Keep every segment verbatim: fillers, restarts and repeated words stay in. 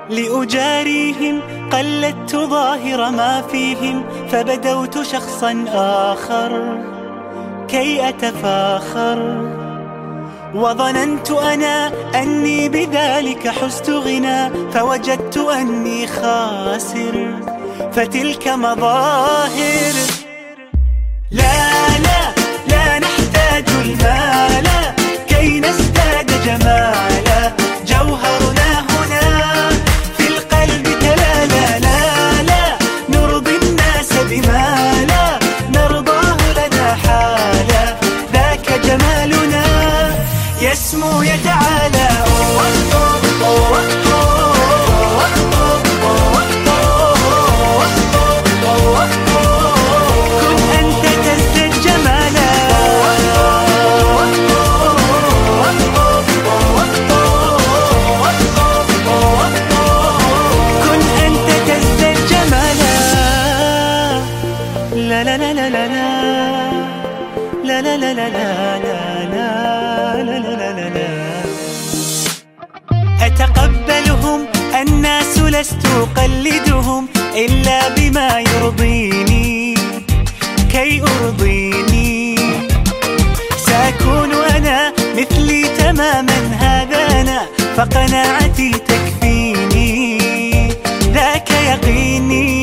لأجاريهم قلدت ظاهر ما فيهم، فبدوت شخصا آخر كي أتفاخر. وظننت أنا أني بذلك حزت غنى، فوجدت أني خاسر، فتلك مظاهر. لا لا لا نحتاج المال كي نزداد جمالا، جوهرنا هنا في القلب تلالا. لا لا نرضي الناس بما لا نرضاه لنا حالا، ذاك جمالنا يسمو يتعالى. لا لا لا لا لا لا لا لا لا لا لا لا لا. أتقبلهم الناس لست أقلدهم إلا بما يرضيني كي أرضيني. سأكون أنا مثلي تماما، هذا أنا فقناعتي تكفيني، ذاك يقيني.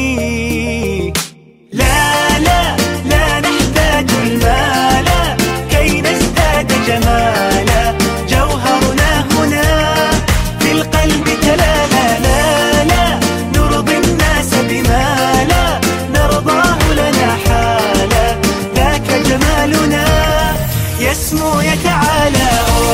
لا لا لا نحتاج المال كي نزداد جمالا، جوهرنا هنا في القلب تلالا. لا لا نرضي الناس بما لا نرضاه لنا حالا، ذاك جمالنا يسمو يتعالى.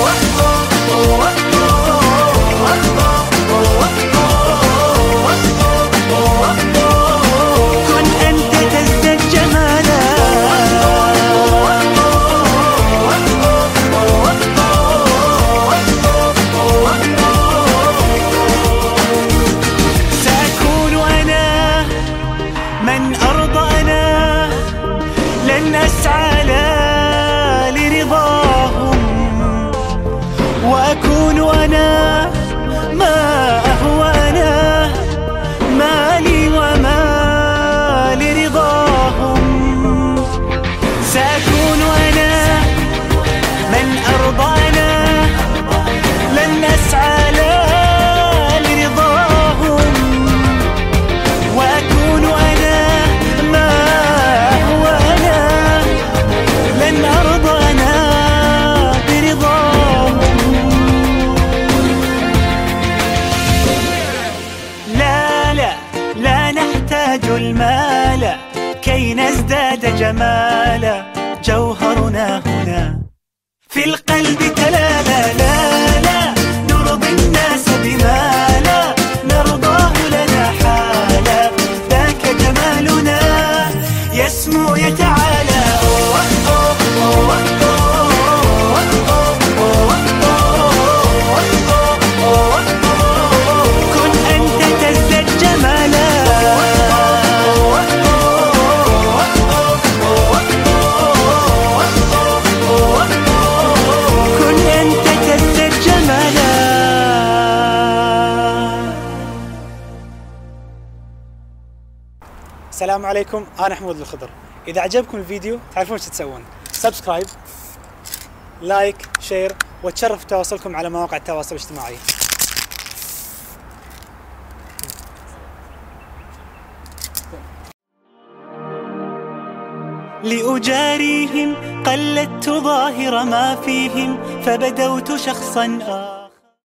من أرضى أنا لن أسعى لا لرضاهم، وأكون أنا ما أهوى أنا، مالي وما لرضاهم. سأكون أنا من أرضى أنا لن أسعى لا لرضاهم، وأكون أنا المال كي نزداد جمالا، جوهرنا هنا في القلب تلالا. لا لا نرضي الناس بما لا نرضاه لنا حالا، ذاك جمالنا يسمو يتعالى. السلام عليكم، أنا حمود الخضر. إذا عجبكم الفيديو تعرفون ايش تسوون؟ سبسكرايب، لايك، شير، وتشرف تواصلكم على مواقع التواصل الاجتماعي. لأجاريهم قلدت ظاهر ما فيهم، فبدوت شخصا آخر.